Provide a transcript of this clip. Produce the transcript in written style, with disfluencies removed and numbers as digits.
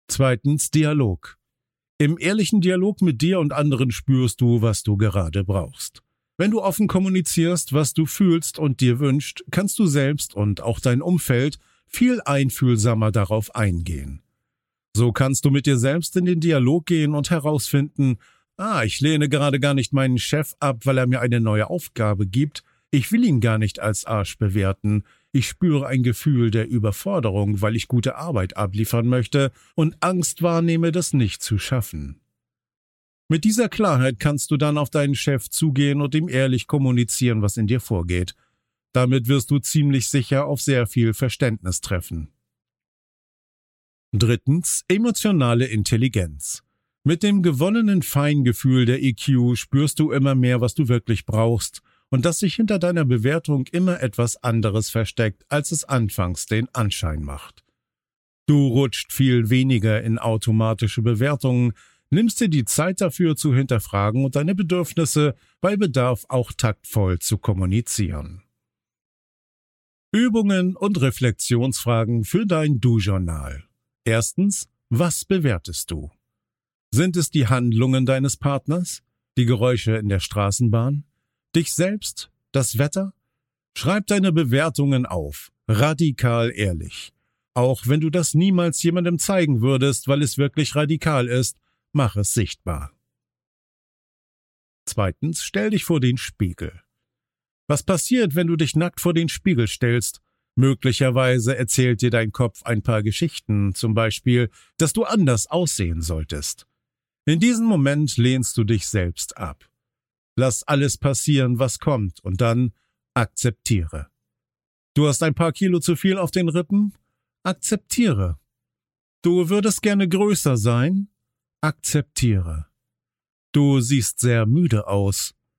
Zweitens Dialog. Im ehrlichen Dialog mit dir und anderen spürst du, was du gerade brauchst. Wenn du offen kommunizierst, was du fühlst und dir wünschst, kannst du selbst und auch dein Umfeld viel einfühlsamer darauf eingehen. So kannst du mit dir selbst in den Dialog gehen und herausfinden, ich lehne gerade gar nicht meinen Chef ab, weil er mir eine neue Aufgabe gibt, ich will ihn gar nicht als Arsch bewerten, ich spüre ein Gefühl der Überforderung, weil ich gute Arbeit abliefern möchte und Angst wahrnehme, das nicht zu schaffen. Mit dieser Klarheit kannst du dann auf deinen Chef zugehen und ihm ehrlich kommunizieren, was in dir vorgeht. Damit wirst du ziemlich sicher auf sehr viel Verständnis treffen. Drittens, emotionale Intelligenz. Mit dem gewonnenen Feingefühl der EQ spürst du immer mehr, was du wirklich brauchst und dass sich hinter deiner Bewertung immer etwas anderes versteckt, als es anfangs den Anschein macht. Du rutscht viel weniger in automatische Bewertungen, nimmst dir die Zeit dafür zu hinterfragen und deine Bedürfnisse bei Bedarf auch taktvoll zu kommunizieren. Übungen und Reflexionsfragen für dein Du-Journal. Erstens, was bewertest du? Sind es die Handlungen deines Partners, die Geräusche in der Straßenbahn, dich selbst, das Wetter? Schreib deine Bewertungen auf, radikal ehrlich. Auch wenn du das niemals jemandem zeigen würdest, weil es wirklich radikal ist, mach es sichtbar. Zweitens, stell dich vor den Spiegel. Was passiert, wenn du dich nackt vor den Spiegel stellst? Möglicherweise erzählt dir dein Kopf ein paar Geschichten, zum Beispiel, dass du anders aussehen solltest. In diesem Moment lehnst du dich selbst ab. Lass alles passieren, was kommt, und dann akzeptiere. Du hast ein paar Kilo zu viel auf den Rippen? Akzeptiere. Du würdest gerne größer sein? Akzeptiere. Du siehst sehr müde aus.